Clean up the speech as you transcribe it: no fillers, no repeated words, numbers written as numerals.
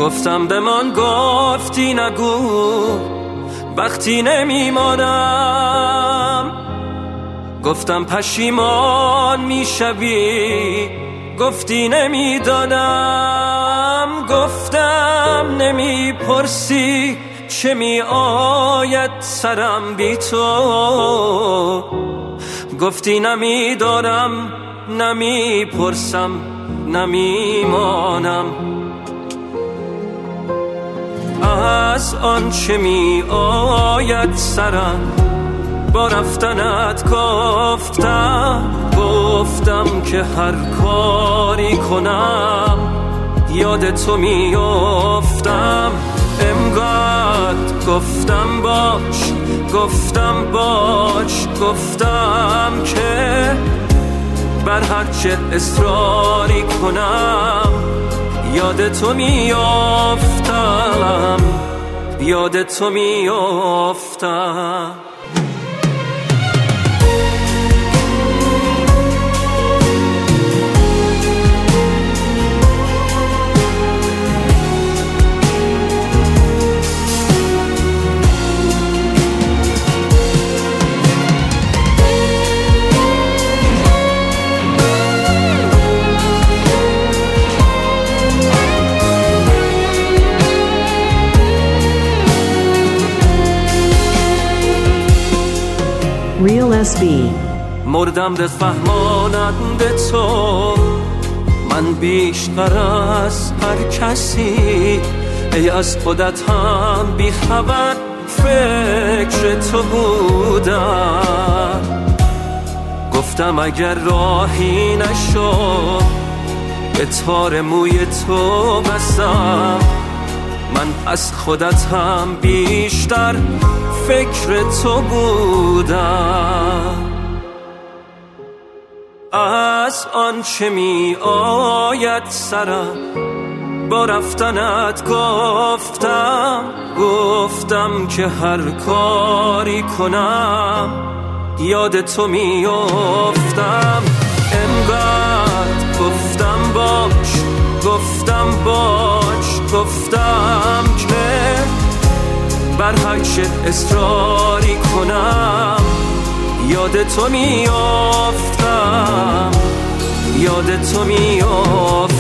گفتم بمان، گفتی نگو، وقتی نمیمانم. گفتم پشیمان میشوی، گفتی نمیدانم. گفتم نمیپرسی چه می آید سرم بی تو، گفتی نمیدانم، نمیپرسم، نمیمانم. از آن چه می آید سرم با رفتنت گفتم که هر کاری کنم یاد تو می افتم. امقدر گفتم باش، گفتم باش، گفتم که بر هر چه اصراری کنم یاد تو می افتم، یاد تو می افتم. Real SB. مردم به فهمانند تو، من بیشتر از هر کسی. ای از خودت هم بی خبر، فکر تو بودم. گفتم اگر راهی نشد به تار موی تو بستم. من از خودت هم بیشتر فکر تو بودم. از آن چه می آید سرم با رفتنت گفتم که هر کاری کنم یاد تو می افتم. انقدر گفتم باش، گفتم باش، گفتم که بر هر چه اصراری کنم یاد تو می افتم، یاد تو می افتم.